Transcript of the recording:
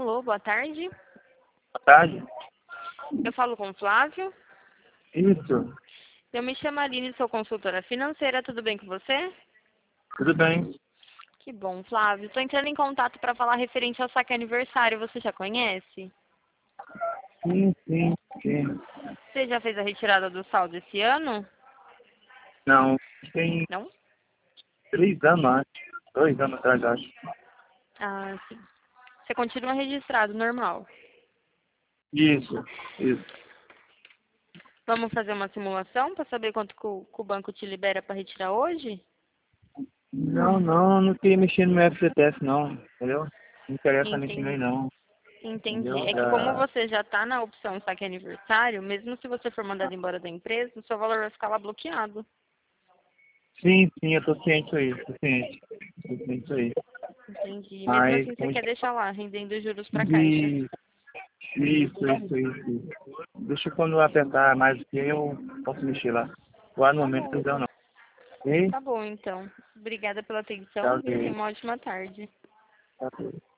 Alô, boa tarde. Boa tarde. Eu falo com o Flávio. Isso. Eu me chamo Aline, sou consultora financeira. Tudo bem com você? Tudo bem? Que bom, Flávio. Estou entrando em contato para falar referente ao saque aniversário. Você já conhece? Sim. Você já fez a retirada do saldo esse ano? Não, tem Não? 3 anos, acho. 2 anos atrás, acho. Ah, sim. Você continua registrado, normal. Isso. Vamos fazer uma simulação para saber quanto que o banco te libera para retirar hoje? Não queria mexer no meu FGTS, não. Entendeu? Não interessa mexer nele, Entendi. não. Entendi. Entendeu? É que como você já está na opção saque aniversário, mesmo se você for mandado embora da empresa, o seu valor vai ficar lá bloqueado. Sim, eu tô ciente disso aí. Tô ciente disso aí. Entendi. Mesmo Mas, assim, você quer deixar lá, rendendo juros para a caixa. de... Isso. Deixa eu quando eu apertar mais do que eu posso mexer lá. Agora no Tá momento bom. não deu, não. Ok? Tá bom, então. Obrigada pela atenção, Tchau, viu? Tenha gente. uma ótima tarde. Tá tudo.